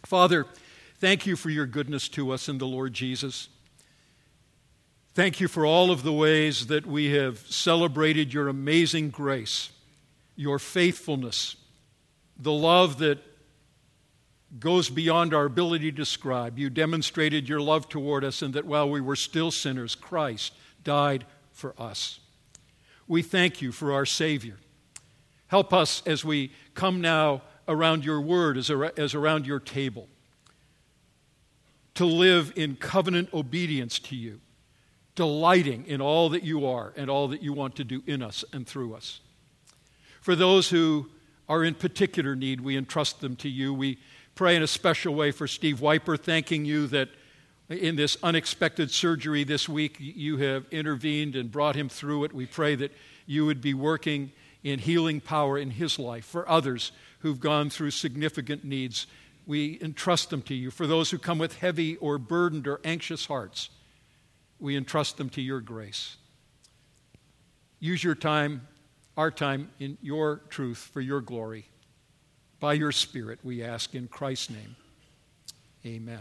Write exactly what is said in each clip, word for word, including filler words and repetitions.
Father, thank you for your goodness to us in the Lord Jesus. Thank you for all of the ways that we have celebrated your amazing grace, your faithfulness, the love that goes beyond our ability to describe. You demonstrated your love toward us, and that while we were still sinners, Christ died for us. We thank you for our Savior. Help us as we come now around your word, as, as around your table, to live in covenant obedience to you, delighting in all that you are and all that you want to do in us and through us. For those who are in particular need, we entrust them to you. We pray in a special way for Steve Wiper, thanking you that in this unexpected surgery this week, you have intervened and brought him through it. We pray that you would be working in healing power in his life. For others who've gone through significant needs, we entrust them to you. For those who come with heavy or burdened or anxious hearts, we entrust them to your grace. Use your time, our time, in your truth for your glory. By your Spirit, we ask in Christ's name. Amen.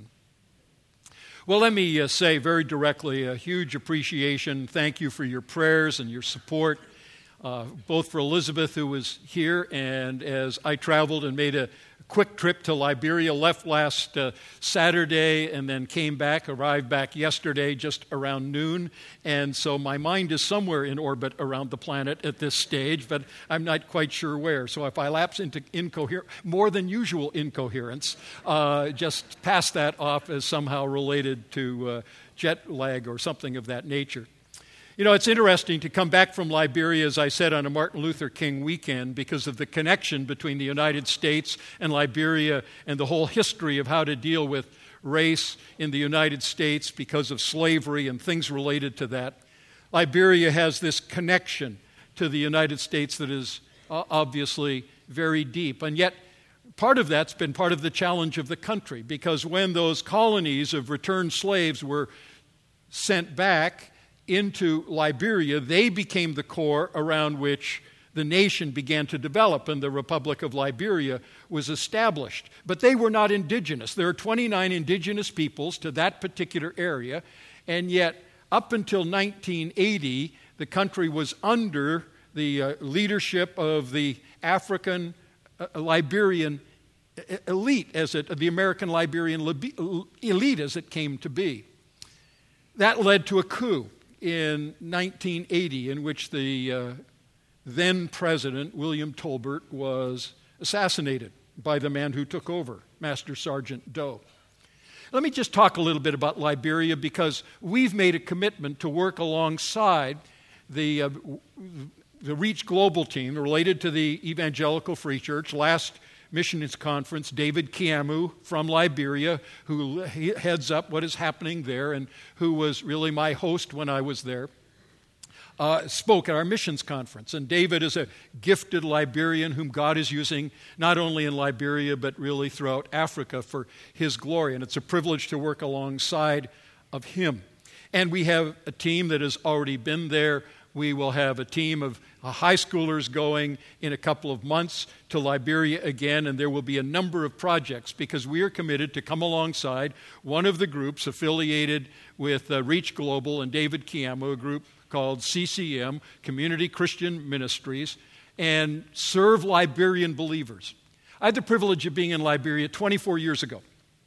Well, let me uh, say very directly a huge appreciation. Thank you for your prayers and your support, uh, both for Elizabeth, who was here, and as I traveled and made a quick trip to Liberia, left last uh, Saturday and then came back, arrived back yesterday just around noon. And so my mind is somewhere in orbit around the planet at this stage, but I'm not quite sure where. So if I lapse into incoherent, more than usual incoherence, uh, just pass that off as somehow related to uh, jet lag or something of that nature. You know, it's interesting to come back from Liberia, as I said, on a Martin Luther King weekend because of the connection between the United States and Liberia and the whole history of how to deal with race in the United States because of slavery and things related to that. Liberia has this connection to the United States that is uh, obviously very deep. And yet, part of that's been part of the challenge of the country, because when those colonies of returned slaves were sent back into Liberia, they became the core around which the nation began to develop, and the Republic of Liberia was established. But they were not indigenous. There are twenty-nine indigenous peoples to that particular area, and yet up until nineteen eighty, the country was under the uh, leadership of the African uh, Liberian elite, as it, the American Liberian elite as it came to be. That led to a coup in nineteen eighty, in which the uh, then president, William Tolbert, was assassinated by the man who took over, Master Sergeant Doe. Let me just talk a little bit about Liberia, because we've made a commitment to work alongside the, uh, the Reach Global team related to the Evangelical Free Church. Last Missions Conference, David Kiamu from Liberia, who heads up what is happening there and who was really my host when I was there, uh, spoke at our missions conference. And David is a gifted Liberian whom God is using not only in Liberia but really throughout Africa for his glory. And it's a privilege to work alongside of him. And we have a team that has already been there. We will have a team of high schoolers going in a couple of months to Liberia again, and there will be a number of projects because we are committed to come alongside one of the groups affiliated with uh, Reach Global and David Kiamu, a group called C C M, Community Christian Ministries, and serve Liberian believers. I had the privilege of being in Liberia twenty-four years ago,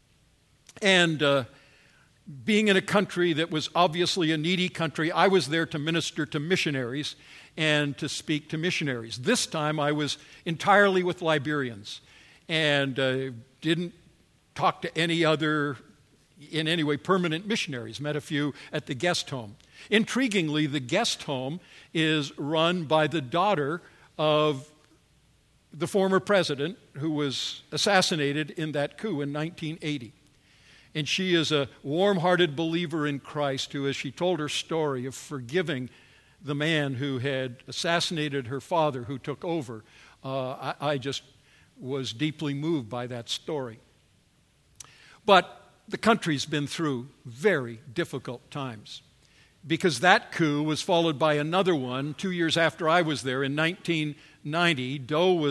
and uh, being in a country that was obviously a needy country, I was there to minister to missionaries and to speak to missionaries. This time I was entirely with Liberians and uh, didn't talk to any other, in any way, permanent missionaries. Met a few at the guest home. Intriguingly, the guest home is run by the daughter of the former president who was assassinated in that coup in nineteen eighty. And she is a warm-hearted believer in Christ who, as she told her story of forgiving the man who had assassinated her father, who took over, uh, I, I just was deeply moved by that story. But the country's been through very difficult times, because that coup was followed by another one two years after I was there in nineteen ninety. Doe was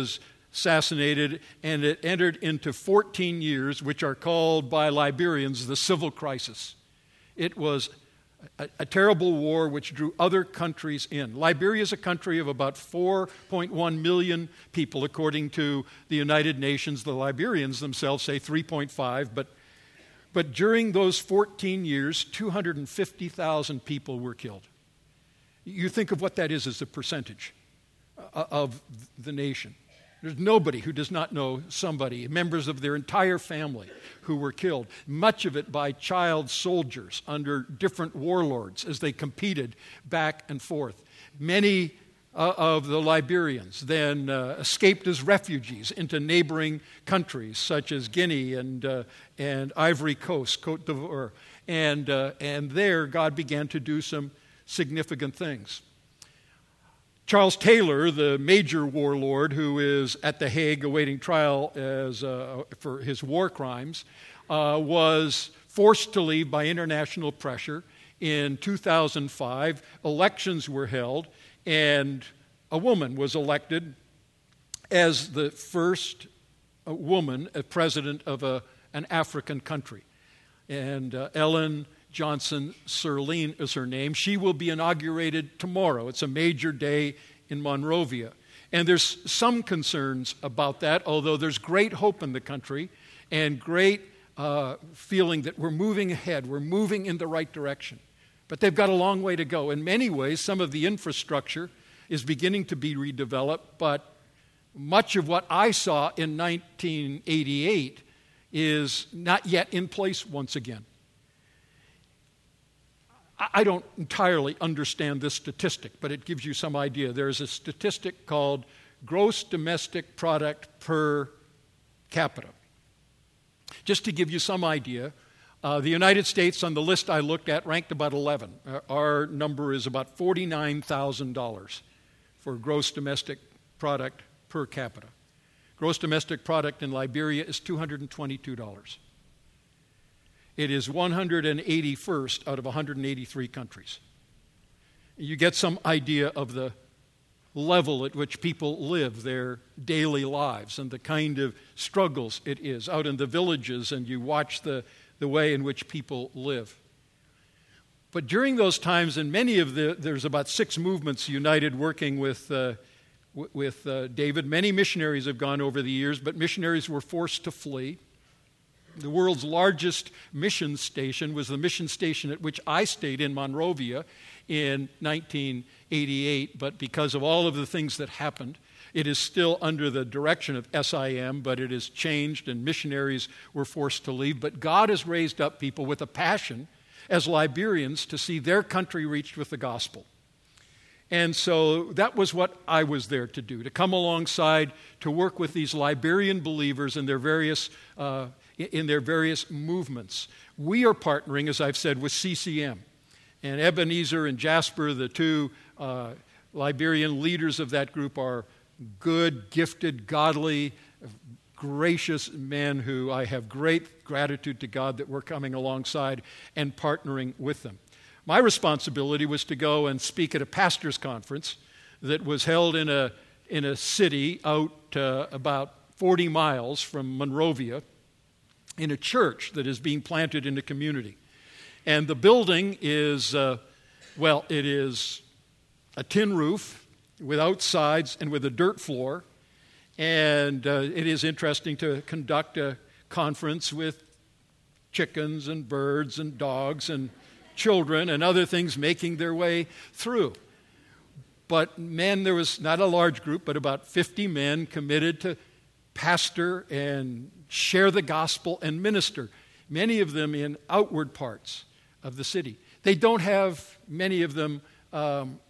assassinated, and it entered into fourteen years, which are called by Liberians the civil crisis. It was a, a terrible war which drew other countries in. Liberia is a country of about four point one million people, according to the United Nations. The Liberians themselves say three point five, but, but during those fourteen years, two hundred fifty thousand people were killed. You think of what that is as a percentage of the nation. There's nobody who does not know somebody, members of their entire family, who were killed, much of it by child soldiers under different warlords as they competed back and forth. Many uh, of the Liberians then uh, escaped as refugees into neighboring countries such as Guinea and, uh, and Ivory Coast, Côte d'Ivoire. And, uh, and there God began to do some significant things. Charles Taylor, the major warlord who is at The Hague awaiting trial as, uh, for his war crimes, uh, was forced to leave by international pressure in two thousand five. Elections were held, and a woman was elected as the first uh, woman a president of a, an African country. And uh, Ellen Johnson Sirleaf is her name. She will be inaugurated tomorrow. It's a major day in Monrovia. And there's some concerns about that, although there's great hope in the country and great uh, feeling that we're moving ahead, we're moving in the right direction. But they've got a long way to go. In many ways, some of the infrastructure is beginning to be redeveloped, but much of what I saw in nineteen eighty-eight is not yet in place once again. I don't entirely understand this statistic, but it gives you some idea. There's a statistic called gross domestic product per capita. Just to give you some idea, uh, the United States on the list I looked at ranked about eleven. Uh, our number is about forty-nine thousand dollars for gross domestic product per capita. Gross domestic product in Liberia is two hundred twenty-two dollars. It is one hundred eighty-first out of one hundred eighty-three countries. You get some idea of the level at which people live their daily lives and the kind of struggles it is out in the villages, and you watch the, the way in which people live. But during those times, and many of the, there's about six movements united working with, uh, w- with uh, David. Many missionaries have gone over the years, but missionaries were forced to flee. The world's largest mission station was the mission station at which I stayed in Monrovia in nineteen eighty-eight, but because of all of the things that happened, it is still under the direction of S I M, but it has changed and missionaries were forced to leave. But God has raised up people with a passion as Liberians to see their country reached with the gospel. And so that was what I was there to do, to come alongside, to work with these Liberian believers in their various uh, in their various movements. We are partnering, as I've said, with C C M. And Ebenezer and Jasper, the two uh, Liberian leaders of that group, are good, gifted, godly, gracious men who I have great gratitude to God that we're coming alongside and partnering with them. My responsibility was to go and speak at a pastor's conference that was held in a, in a city out uh, about forty miles from Monrovia, in a church that is being planted in the community. And the building is, uh, well, it is a tin roof without sides and with a dirt floor. And uh, it is interesting to conduct a conference with chickens and birds and dogs and children and other things making their way through. But men, there was not a large group, but about fifty men committed to pastor and share the gospel and minister, many of them in outward parts of the city. They don't have, many of them, um,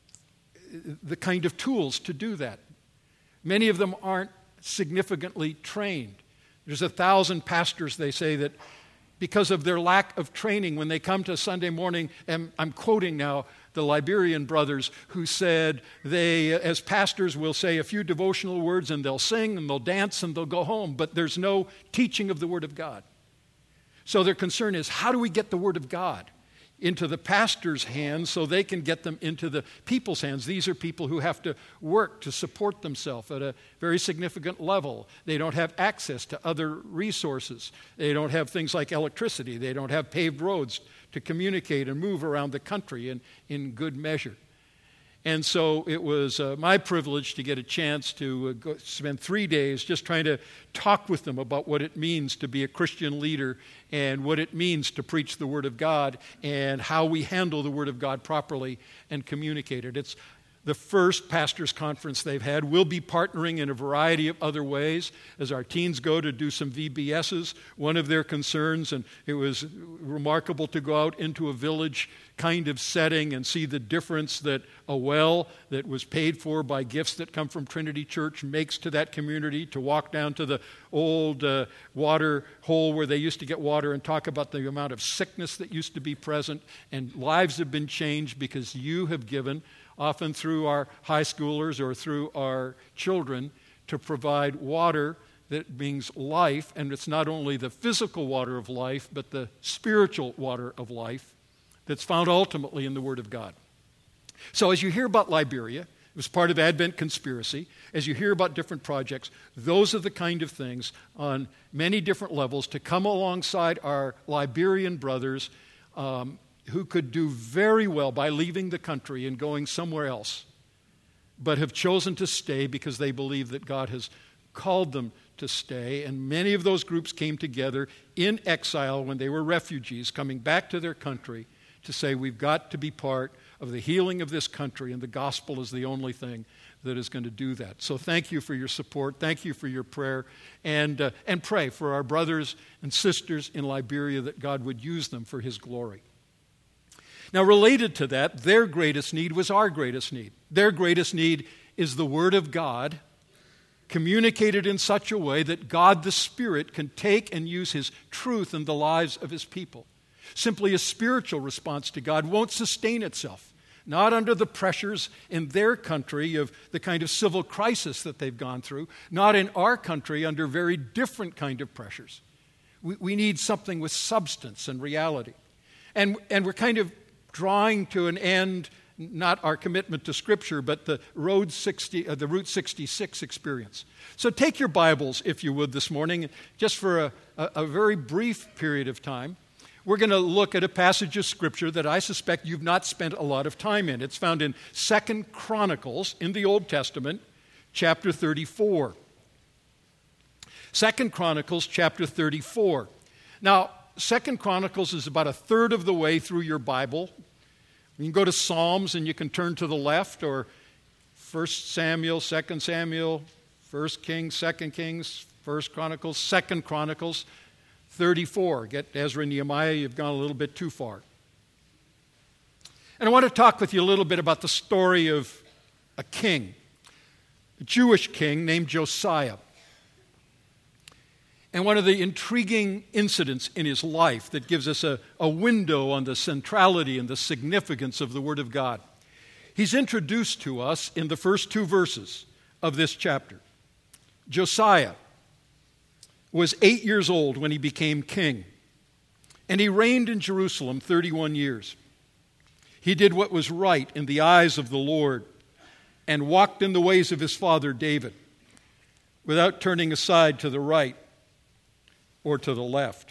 the kind of tools to do that. Many of them aren't significantly trained. There's a thousand pastors, they say, that because of their lack of training, when they come to Sunday morning, and I'm quoting now the Liberian brothers who said they, as pastors, will say a few devotional words and they'll sing and they'll dance and they'll go home, but there's no teaching of the Word of God. So their concern is, how do we get the Word of God into the pastor's hands so they can get them into the people's hands. These are people who have to work to support themselves at a very significant level. They don't have access to other resources. They don't have things like electricity. They don't have paved roads to communicate and move around the country in, in good measure. And so it was uh, my privilege to get a chance to uh, go spend three days just trying to talk with them about what it means to be a Christian leader and what it means to preach the Word of God and how we handle the Word of God properly and communicate it. It's the first pastors' conference they've had. We'll be partnering in a variety of other ways as our teens go to do some V B S's. One of their concerns, and it was remarkable to go out into a village kind of setting and see the difference that a well that was paid for by gifts that come from Trinity Church makes to that community, to walk down to the old uh, water hole where they used to get water and talk about the amount of sickness that used to be present, and lives have been changed because you have given, often through our high schoolers or through our children, to provide water that brings life. And it's not only the physical water of life, but the spiritual water of life that's found ultimately in the Word of God. So as you hear about Liberia, it was part of Advent Conspiracy. As you hear about different projects, those are the kind of things on many different levels to come alongside our Liberian brothers um, who could do very well by leaving the country and going somewhere else, but have chosen to stay because they believe that God has called them to stay. And many of those groups came together in exile when they were refugees, coming back to their country to say, we've got to be part of the healing of this country, and the gospel is the only thing that is going to do that. So thank you for your support. Thank you for your prayer. And, uh, and pray for our brothers and sisters in Liberia that God would use them for His glory. Now, related to that, their greatest need was our greatest need. Their greatest need is the Word of God communicated in such a way that God the Spirit can take and use His truth in the lives of His people. Simply a spiritual response to God won't sustain itself, not under the pressures in their country of the kind of civil crisis that they've gone through, not in our country under very different kind of pressures. We, we need something with substance and reality. And, and we're kind of drawing to an end, not our commitment to Scripture, but the Road sixty, uh, the Route sixty-six experience. So take your Bibles, if you would, this morning, just for a, a, a very brief period of time. We're going to look at a passage of Scripture that I suspect you've not spent a lot of time in. It's found in Second Chronicles in the Old Testament, chapter thirty-four. Second Chronicles, chapter thirty-four. Now, Second Chronicles is about a third of the way through your Bible. You can go to Psalms and you can turn to the left, or First Samuel, Second Samuel, First Kings, Second Kings, First Chronicles, Second Chronicles, thirty-four. Get Ezra and Nehemiah, you've gone a little bit too far. And I want to talk with you a little bit about the story of a king, a Jewish king named Josiah. And one of the intriguing incidents in his life that gives us a, a window on the centrality and the significance of the Word of God. He's introduced to us in the first two verses of this chapter. Josiah was eight years old when he became king, and he reigned in Jerusalem thirty-one years. He did what was right in the eyes of the Lord and walked in the ways of his father David, without turning aside to the right or to the left.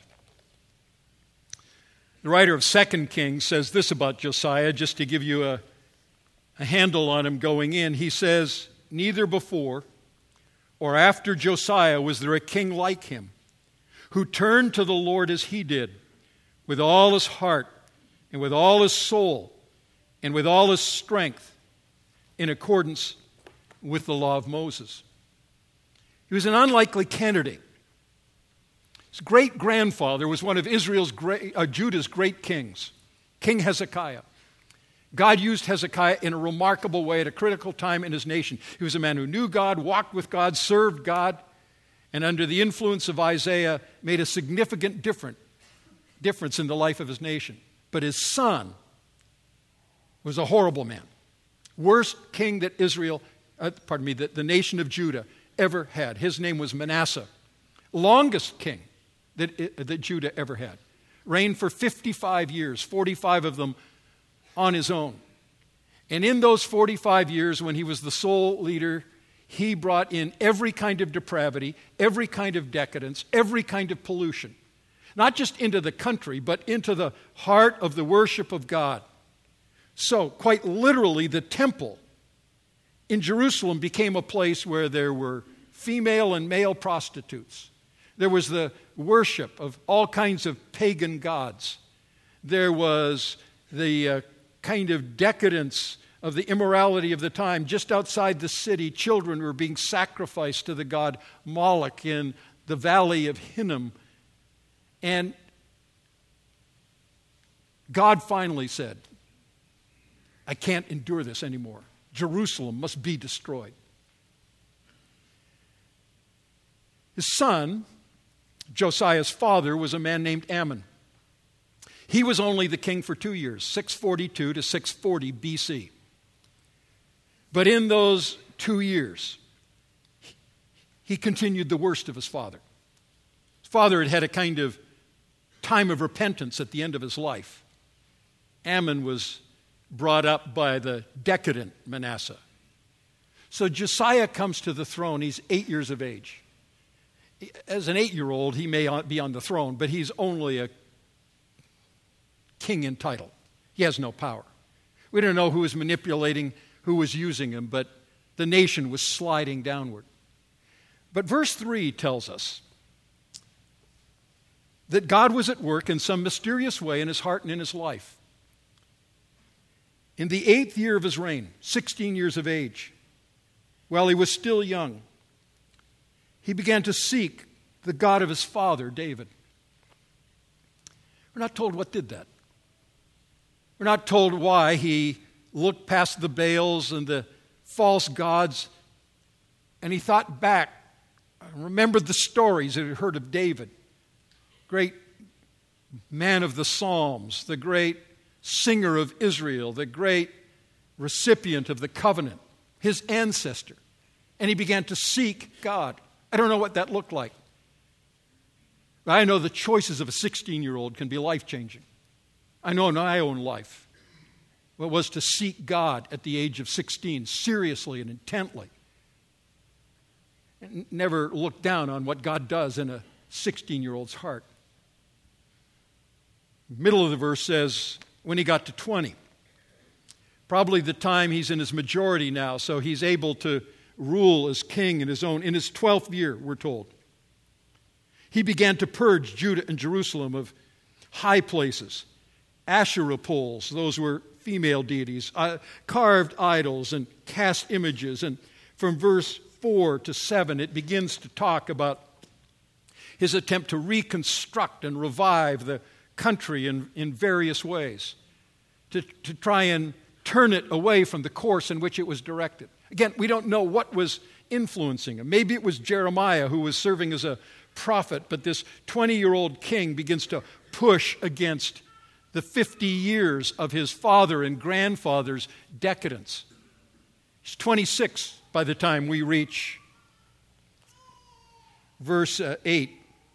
The writer of Second Kings says this about Josiah, just to give you a, a handle on him going in. He says, neither before or after Josiah was there a king like him, who turned to the Lord as he did, with all his heart and with all his soul and with all his strength, in accordance with the law of Moses. He was an unlikely candidate. His great-grandfather was one of Israel's great, uh, Judah's great kings, King Hezekiah. God used Hezekiah in a remarkable way at a critical time in his nation. He was a man who knew God, walked with God, served God, and under the influence of Isaiah made a significant different, difference in the life of his nation. But his son was a horrible man. Worst king that Israel, uh, pardon me, that the nation of Judah ever had. His name was Manasseh. Longest king that, that Judah ever had. reigned for fifty-five years, forty-five of them on his own. And in those forty-five years, when he was the sole leader, he brought in every kind of depravity, every kind of decadence, every kind of pollution. Not just into the country, but into the heart of the worship of God. So, quite literally, the temple in Jerusalem became a place where there were female and male prostitutes. There was the worship of all kinds of pagan gods. There was the uh, kind of decadence of the immorality of the time. Just outside the city, children were being sacrificed to the god Moloch in the valley of Hinnom. And God finally said, I can't endure this anymore. Jerusalem must be destroyed. His son, Josiah's father, was a man named Amon. He was only the king for two years, six forty-two to six forty B C. But in those two years, he continued the worst of his father. His father had had a kind of time of repentance at the end of his life. Amon was brought up by the decadent Manasseh. So Josiah comes to the throne. He's eight years of age. As an eight-year-old, he may be on the throne, but he's only a king in title. He has no power. We don't know who was manipulating, who was using him, but the nation was sliding downward. But verse three tells us that God was at work in some mysterious way in his heart and in his life. In the eighth year of his reign, sixteen years of age, while he was still young, he began to seek the God of his father, David. We're not told what did that. We're not told why he looked past the Baals and the false gods and he thought back, remembered the stories that he heard of David, great man of the Psalms, the great singer of Israel, the great recipient of the covenant, his ancestor. And he began to seek God. I don't know what that looked like. But I know the choices of a sixteen-year-old can be life-changing. I know in my own life what it was to seek God at the age of sixteen, seriously and intently. And never look down on what God does in a sixteen-year-old's heart. Middle of the verse says, when he got to twenty, probably the time he's in his majority now, so he's able to rule as king in his own, in his twelfth year, we're told. He began to purge Judah and Jerusalem of high places, Asherah poles, those were female deities, uh, carved idols and cast images. And from verse four to seven, it begins to talk about his attempt to reconstruct and revive the country in, in various ways, to, to try and turn it away from the course in which it was directed. Again, we don't know what was influencing him. Maybe it was Jeremiah who was serving as a prophet, but this twenty-year-old king begins to push against the fifty years of his father and grandfather's decadence. He's twenty-six by the time we reach verse uh, eight.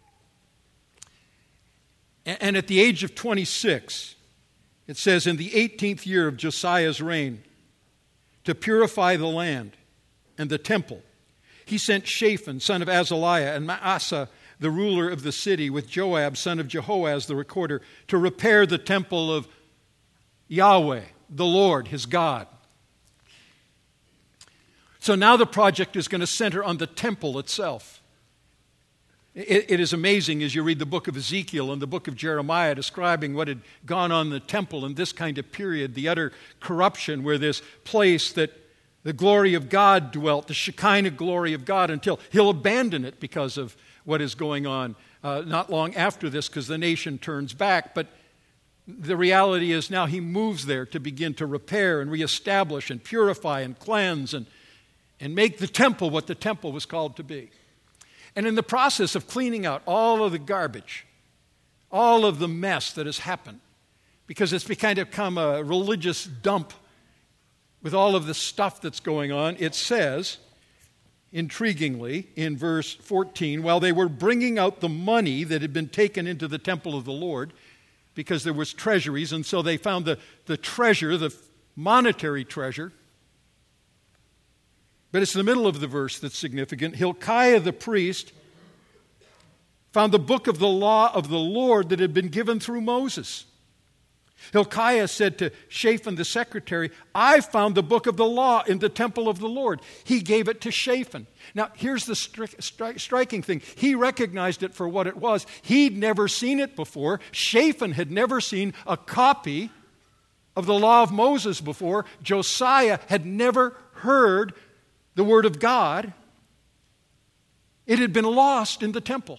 And at the age of twenty-six, it says, in the eighteenth year of Josiah's reign, to purify the land and the temple, he sent Shaphan, son of Azaliah, and Maaseh, the ruler of the city, with Joab, son of Jehoaz, the recorder, to repair the temple of Yahweh, the Lord, his God. So now the project is going to center on the temple itself. It, it is amazing as you read the book of Ezekiel and the book of Jeremiah describing what had gone on in the temple in this kind of period, the utter corruption where this place that the glory of God dwelt, the Shekinah glory of God, until he'll abandon it because of what is going on uh, not long after this, because the nation turns back. But the reality is now he moves there to begin to repair and reestablish and purify and cleanse and, and make the temple what the temple was called to be. And in the process of cleaning out all of the garbage, all of the mess that has happened, because it's kind of become a religious dump with all of the stuff that's going on, it says, intriguingly, in verse fourteen, while they were bringing out the money that had been taken into the temple of the Lord, because there was treasuries, and so they found the, the treasure, the monetary treasure. But it's the middle of the verse that's significant. Hilkiah the priest found the book of the law of the Lord that had been given through Moses. Hilkiah said to Shaphan the secretary, I found the book of the law in the temple of the Lord. He gave it to Shaphan. Now, here's the stri- stri- striking thing. He recognized it for what it was. He'd never seen it before. Shaphan had never seen a copy of the law of Moses before. Josiah had never heard the word of God. It had been lost in the temple.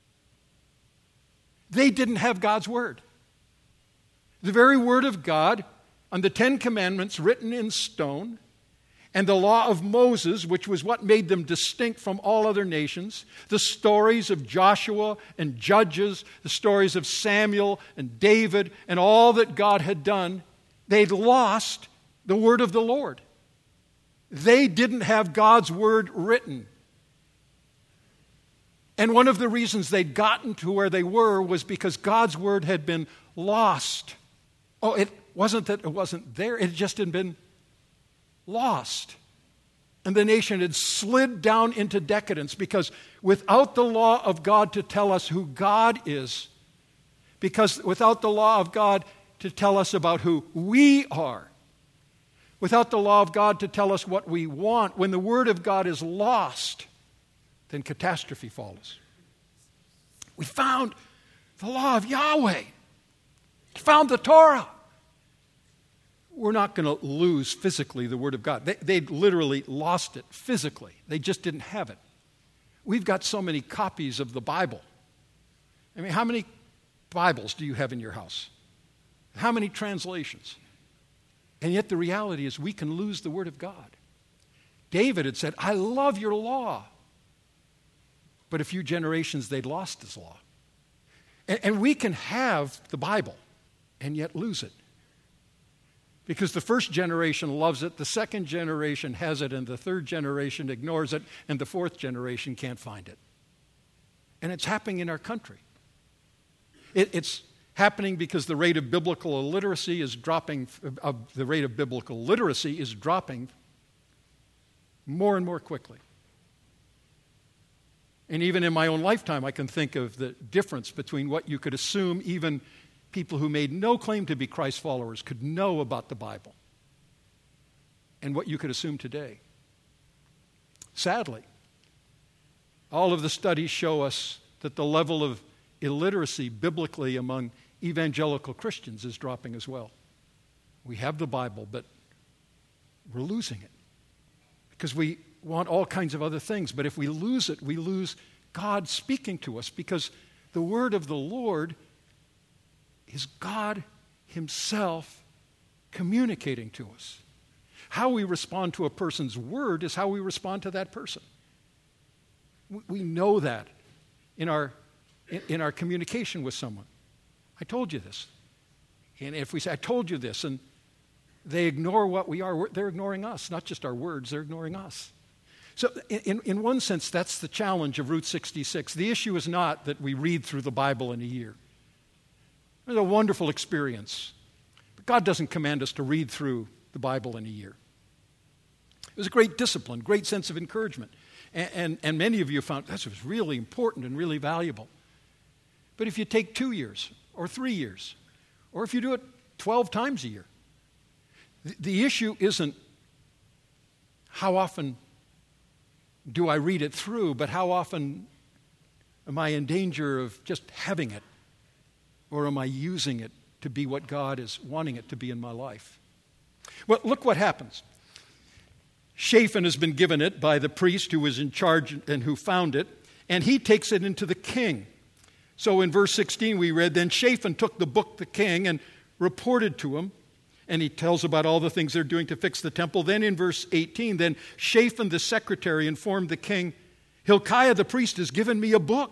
They didn't have God's word. The very word of God on the Ten Commandments written in stone, and the law of Moses, which was what made them distinct from all other nations, the stories of Joshua and Judges, the stories of Samuel and David, and all that God had done, they'd lost the word of the Lord. They didn't have God's word written. And one of the reasons they'd gotten to where they were was because God's word had been lost. Oh, it wasn't that it wasn't there. It just had been lost. And the nation had slid down into decadence because without the law of God to tell us who God is, because without the law of God to tell us about who we are, without the law of God to tell us what we want, when the word of God is lost, then catastrophe follows. We found the law of Yahweh. Found the Torah. We're not going to lose physically the Word of God. They, they'd literally lost it physically. They just didn't have it. We've got so many copies of the Bible. I mean, how many Bibles do you have in your house? How many translations? And yet the reality is we can lose the Word of God. David had said, I love your law. But a few generations, they'd lost his law. And, and we can have the Bible and yet lose it. Because the first generation loves it, the second generation has it, and the third generation ignores it, and the fourth generation can't find it. And it's happening in our country. It, it's happening because the rate of biblical illiteracy is dropping, uh, the rate of biblical literacy is dropping more and more quickly. And even in my own lifetime, I can think of the difference between what you could assume even people who made no claim to be Christ followers could know about the Bible and what you could assume today. Sadly, all of the studies show us that the level of illiteracy biblically among evangelical Christians is dropping as well. We have the Bible, but we're losing it because we want all kinds of other things. But if we lose it, we lose God speaking to us, because the word of the Lord is God himself communicating to us. How we respond to a person's word is how we respond to that person. We know that in our, in our communication with someone. I told you this. And if we say, I told you this, and they ignore what we are, they're ignoring us, not just our words, they're ignoring us. So in, in one sense, that's the challenge of Route sixty-six. The issue is not that we read through the Bible in a year. It's a wonderful experience. But God doesn't command us to read through the Bible in a year. It was a great discipline, great sense of encouragement. And, and, and many of you found that was really important and really valuable. But if you take two years or three years, or if you do it twelve times a year, the, the issue isn't how often do I read it through, but how often am I in danger of just having it? Or am I using it to be what God is wanting it to be in my life? Well, look what happens. Shaphan has been given it by the priest who was in charge and who found it, and he takes it into the king. So in verse sixteen we read, then Shaphan took the book to the king and reported to him, and he tells about all the things they're doing to fix the temple. Then in verse eighteen, then Shaphan the secretary informed the king, Hilkiah the priest has given me a book.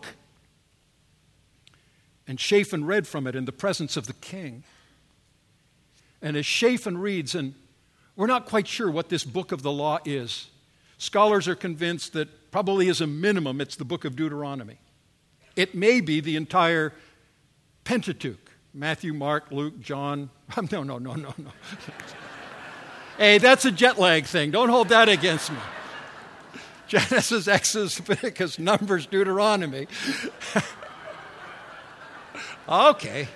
And Shaphan read from it in the presence of the king. And as Shaphan reads, and we're not quite sure what this book of the law is. Scholars are convinced that probably as a minimum it's the book of Deuteronomy. It may be the entire Pentateuch, Matthew, Mark, Luke, John. No, no, no, no, no. Hey, that's a jet lag thing. Don't hold that against me. Genesis, Exodus, Leviticus, Numbers, Deuteronomy. Okay.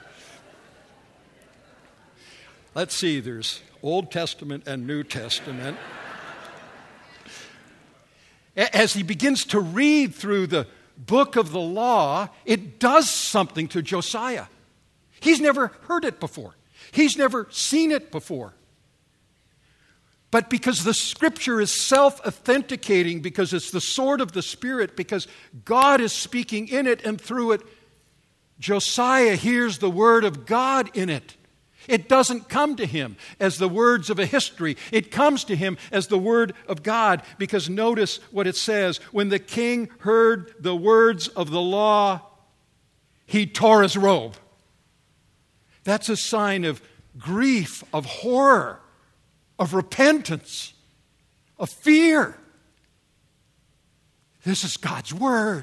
Let's see, there's Old Testament and New Testament. As he begins to read through the book of the law, it does something to Josiah. He's never heard it before. He's never seen it before. But because the Scripture is self-authenticating, because it's the sword of the Spirit, because God is speaking in it and through it, Josiah hears the word of God in it. It doesn't come to him as the words of a history. It comes to him as the word of God, because notice what it says. When the king heard the words of the law, he tore his robe. That's a sign of grief, of horror, of repentance, of fear. This is God's word.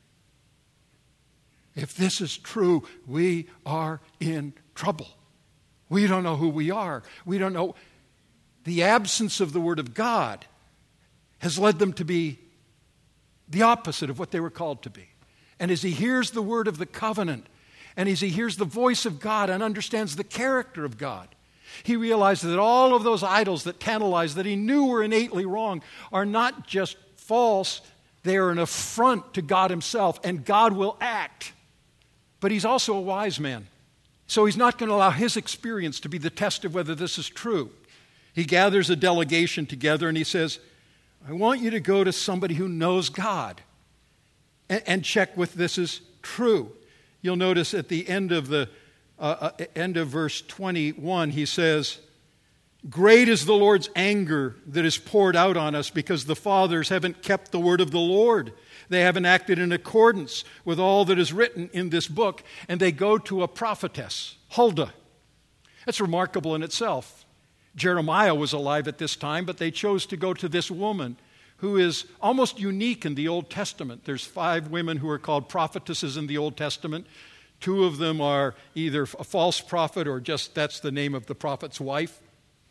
If this is true, we are in trouble. We don't know who we are. We don't know. The absence of the word of God has led them to be the opposite of what they were called to be. And as he hears the word of the covenant, and as he hears the voice of God and understands the character of God, he realizes that all of those idols that tantalize, that he knew were innately wrong, are not just false, they are an affront to God himself, and God will act. But he's also a wise man. So he's not going to allow his experience to be the test of whether this is true. He gathers a delegation together and he says, I want you to go to somebody who knows God and, and check if this is true. You'll notice at the end of the uh, uh, end of verse twenty-one, he says, great is the Lord's anger that is poured out on us because the fathers haven't kept the word of the Lord. They haven't acted in accordance with all that is written in this book. And they go to a prophetess, Huldah. That's remarkable in itself. Jeremiah was alive at this time, but they chose to go to this woman who is almost unique in the Old Testament. There's five women who are called prophetesses in the Old Testament. Two of them are either a false prophet or just that's the name of the prophet's wife.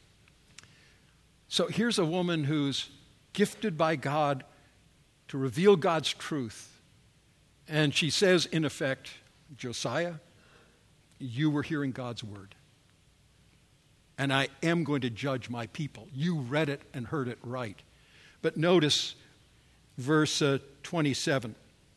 So here's a woman who's gifted by God to reveal God's truth. And she says, in effect, Josiah, you were hearing God's word. And I am going to judge my people. You read it and heard it right. But notice verse uh, twenty-seven.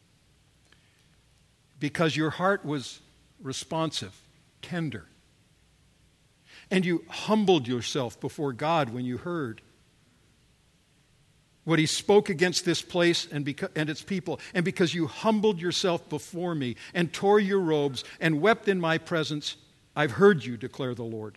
Because your heart was responsive, tender, and you humbled yourself before God when you heard what he spoke against this place and, beca- and its people, and because you humbled yourself before me and tore your robes and wept in my presence, I've heard you, declare the Lord.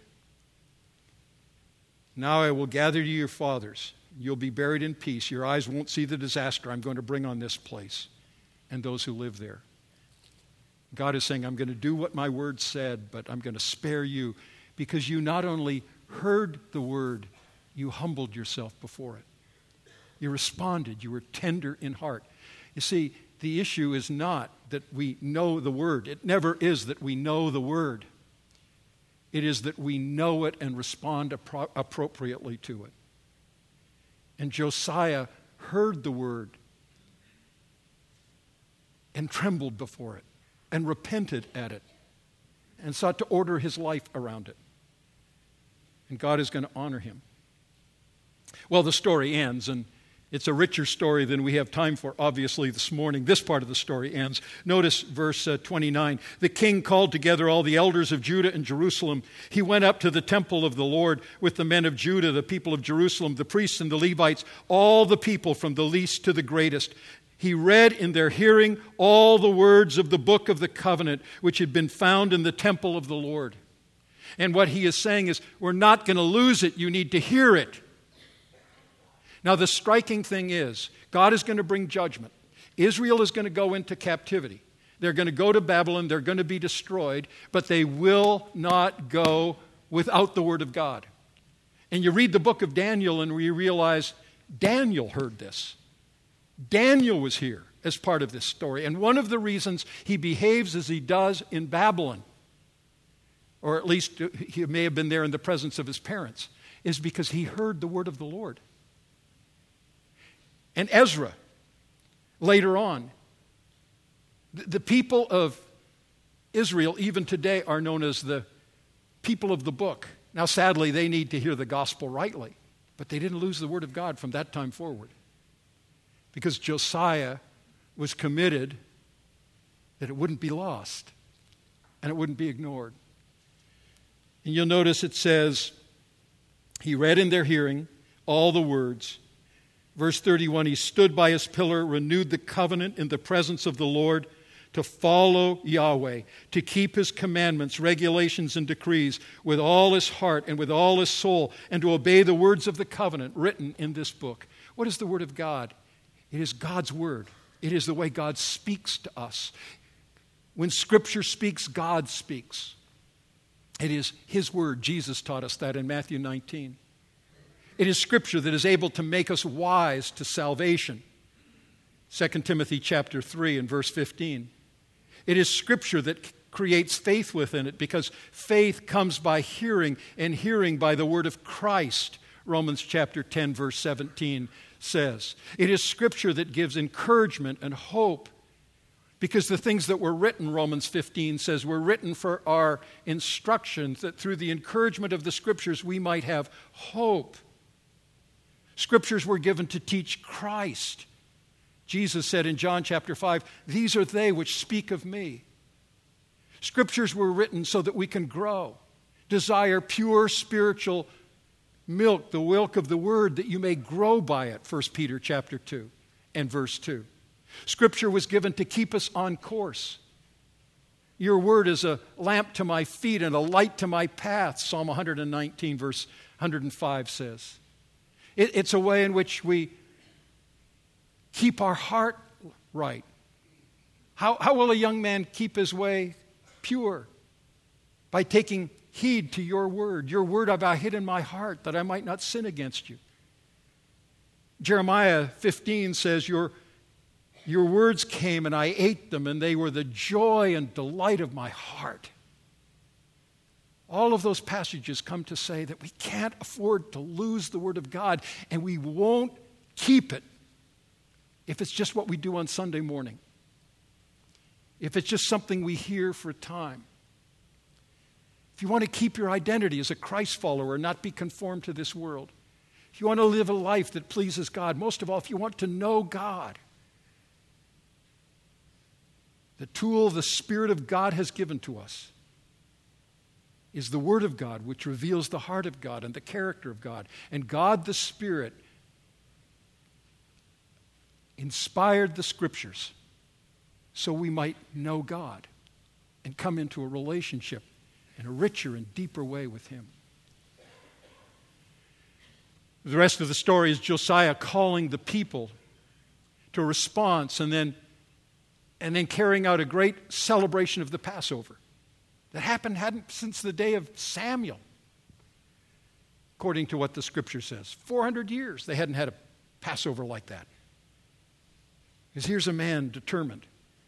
Now I will gather you your fathers. You'll be buried in peace. Your eyes won't see the disaster I'm going to bring on this place and those who live there. God is saying, I'm going to do what my word said, but I'm going to spare you because you not only heard the word, you humbled yourself before it. You responded. You were tender in heart. You see, the issue is not that we know the word. It never is that we know the word. It is that we know it and respond appro- appropriately to it. And Josiah heard the word and trembled before it and repented at it and sought to order his life around it. And God is going to honor him. Well, the story ends, and it's a richer story than we have time for, obviously, this morning. This part of the story ends. Notice verse uh, twenty-nine. The king called together all the elders of Judah and Jerusalem. He went up to the temple of the Lord with the men of Judah, the people of Jerusalem, the priests and the Levites, all the people from the least to the greatest. He read in their hearing all the words of the book of the covenant, which had been found in the temple of the Lord. And what he is saying is, we're not going to lose it. You need to hear it. Now, the striking thing is, God is going to bring judgment. Israel is going to go into captivity. They're going to go to Babylon. They're going to be destroyed, but they will not go without the word of God. And you read the book of Daniel and you realize Daniel heard this. Daniel was here as part of this story. And one of the reasons he behaves as he does in Babylon or at least he may have been there in the presence of his parents, is because he heard the word of the Lord. And Ezra, later on, the people of Israel, even today, are known as the people of the book. Now, sadly, they need to hear the gospel rightly, but they didn't lose the word of God from that time forward, because Josiah was committed that it wouldn't be lost and it wouldn't be ignored. And you'll notice it says, he read in their hearing all the words. Verse thirty-one, he stood by his pillar, renewed the covenant in the presence of the Lord, to follow Yahweh, to keep his commandments, regulations, and decrees with all his heart and with all his soul, and to obey the words of the covenant written in this book. What is the word of God? It is God's word. It is the way God speaks to us. When Scripture speaks, God speaks. It is his word. Jesus taught us that in Matthew nineteen. It is Scripture that is able to make us wise to salvation. Second Timothy chapter three and verse fifteen. It is Scripture that creates faith within it, because faith comes by hearing, and hearing by the word of Christ, Romans chapter ten verse seventeen says. It is Scripture that gives encouragement and hope, because the things that were written, Romans fifteen says, were written for our instruction, that through the encouragement of the Scriptures we might have hope. Scriptures were given to teach Christ. Jesus said in John chapter five, these are they which speak of me. Scriptures were written so that we can grow, desire pure spiritual milk, the milk of the word, that you may grow by it, First Peter chapter two and verse two. Scripture was given to keep us on course. Your word is a lamp to my feet and a light to my path, Psalm one nineteen verse one hundred five says. It, it's a way in which we keep our heart right. How, how will a young man keep his way pure? By taking heed to your word. Your word have I hid in my heart, that I might not sin against you. Jeremiah fifteen says, your, your words came and I ate them, and they were the joy and delight of my heart. All of those passages come to say that we can't afford to lose the word of God, and we won't keep it if it's just what we do on Sunday morning, if it's just something we hear for a time. If you want to keep your identity as a Christ follower and not be conformed to this world, if you want to live a life that pleases God, most of all, if you want to know God, the tool the Spirit of God has given to us is the Word of God, which reveals the heart of God and the character of God. And God the Spirit inspired the Scriptures so we might know God and come into a relationship in a richer and deeper way with Him. The rest of the story is Josiah calling the people to a response, and then, and then carrying out a great celebration of the Passover that happened hadn't since the day of Samuel, according to what the Scripture says. four hundred years they hadn't had a Passover like that. Because here's a man determined.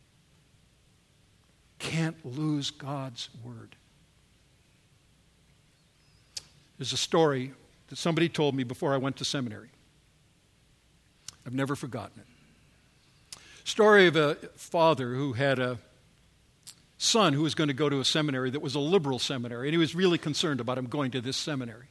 Can't lose God's word. There's a story that somebody told me before I went to seminary. I've never forgotten it. Story of a father who had a son who was going to go to a seminary that was a liberal seminary, and he was really concerned about him going to this seminary.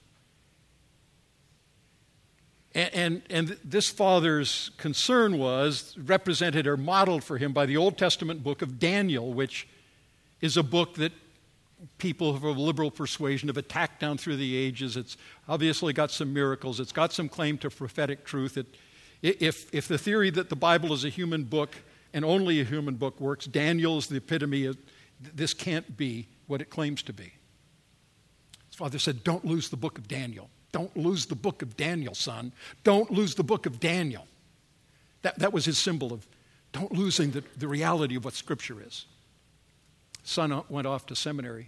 And, and, and this father's concern was represented or modeled for him by the Old Testament book of Daniel, which is a book that people of a liberal persuasion have attacked down through the ages. It's obviously got some miracles. It's got some claim to prophetic truth. It, if, if the theory that the Bible is a human book and only a human book works, Daniel is the epitome of this can't be what it claims to be. His father said, don't lose the book of Daniel. Don't lose the book of Daniel, son. Don't lose the book of Daniel. That, that was his symbol of don't losing the, the reality of what Scripture is. Son went off to seminary.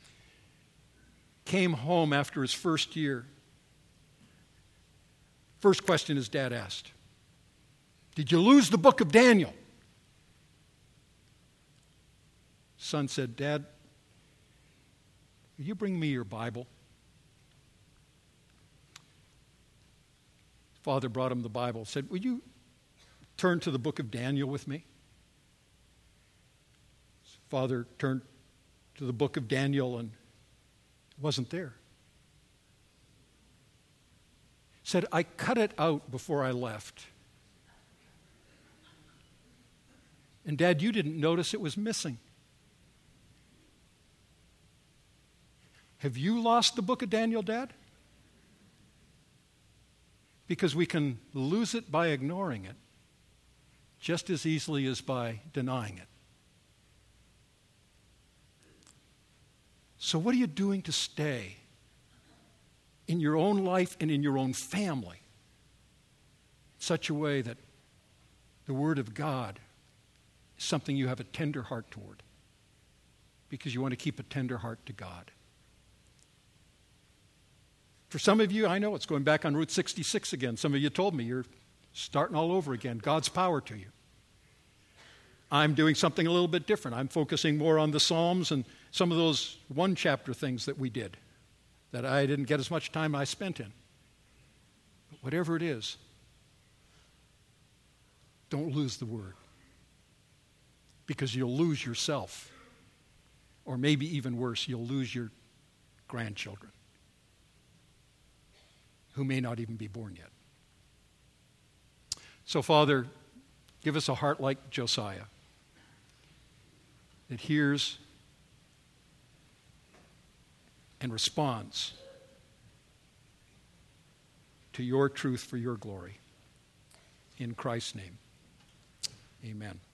Came home after his first year. First question his dad asked, did you lose the book of Daniel? Son said, Dad, will you bring me your Bible? Father brought him the Bible, said, will you turn to the book of Daniel with me? Father turned to the book of Daniel and it wasn't there. Said, I cut it out before I left. And Dad, you didn't notice it was missing. Have you lost the book of Daniel, Dad? Because we can lose it by ignoring it just as easily as by denying it. So what are you doing to stay in your own life and in your own family in such a way that the Word of God is something you have a tender heart toward because you want to keep a tender heart to God? For some of you, I know it's going back on Route sixty-six again. Some of you told me you're starting all over again. God's power to you. I'm doing something a little bit different. I'm focusing more on the Psalms and some of those one-chapter things that we did that I didn't get as much time I spent in. But whatever it is, don't lose the Word because you'll lose yourself. Or maybe even worse, you'll lose your grandchildren who may not even be born yet. So, Father, give us a heart like Josiah that hears and responds to your truth for your glory. In Christ's name, amen.